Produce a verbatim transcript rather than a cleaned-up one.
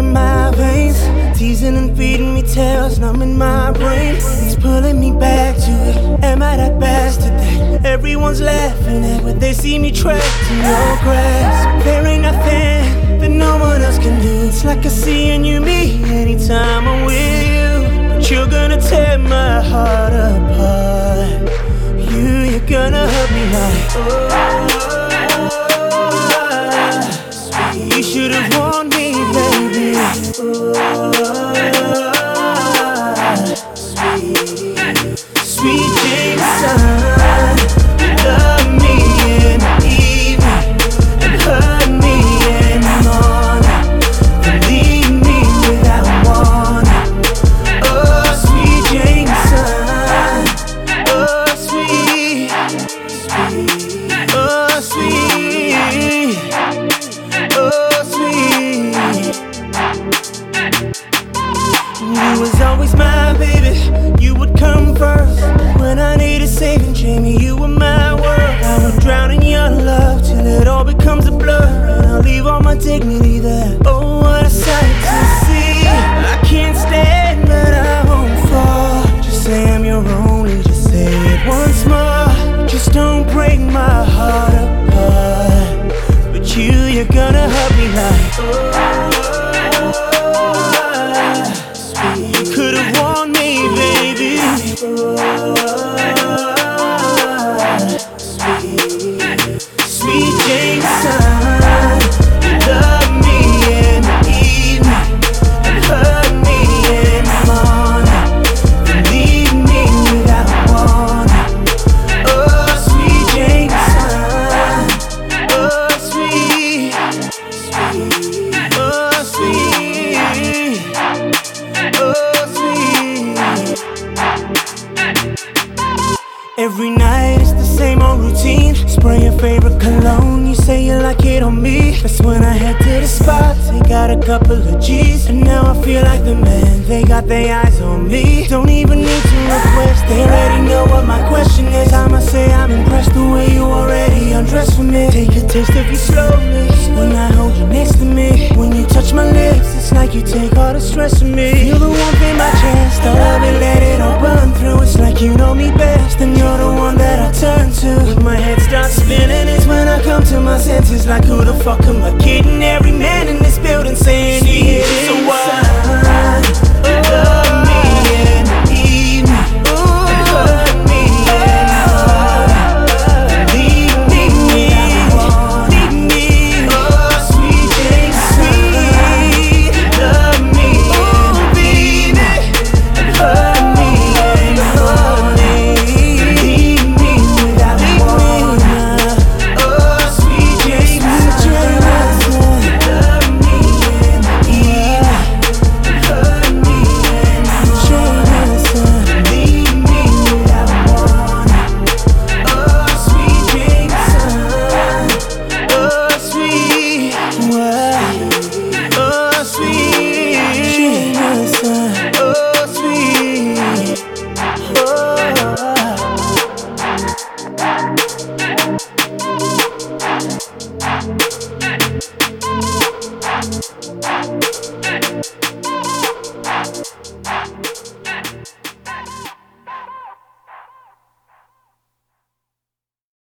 in my veins, teasing and feeding me tales, numbing my brain. It's pulling me back to it. Am I that bastard that everyone's laughing at when they see me trapped in your grasp? There ain't nothing that no one else can do. It's like I see in you me anytime I'm with you. But you're gonna tear my heart apart. You, you're gonna hurt me like oh. You should've warned me, baby. Oh, sweet, sweet Jameson. Love me in the evening and hurt me in the morning, and leave me without warning. Oh, sweet Jameson. Oh, sweet, sweet. Oh, sweet. Oh, sweet. You was always my baby. You would come first when I needed saving. Jamie, you were my world. I would drown in your love till it all becomes a blur, and I'll leave all my dignity there. Oh, what a sight to see. I can't stand, but I won't fall. Just say I'm your only. Just say it once more. Just don't break my heart apart. But you, you're gonna hurt me like oh, sweet. You could've warned me, baby. Oh, sweet, sweet Jameson. Love me in the evening and hurt me in the morning, and leave me without warning. Oh, sweet Jameson. Oh, sweet, sweet. Oh, sweet. Oh, sweet. Every night it's the same old routine. Spray your favorite cologne, you say you like it on me. That's when I head to the spot, take out a couple of G's, and now I feel like the man. They got their eyes on me. Don't even need to request, they already know what my question is. I'ma say I'm impressed the way you already undressed for me. Take a taste of you slowly when I hold you next to me. When you touch my lips, it's like you take all the stress from me. Feel the warmth in my chest, I love it, let it all run through. It's like you know me best, and you're the one that I turn to. When my head starts spinning, it's when I come to my senses. Like who the fuck am I kidding? Every man in this building saying he hit it.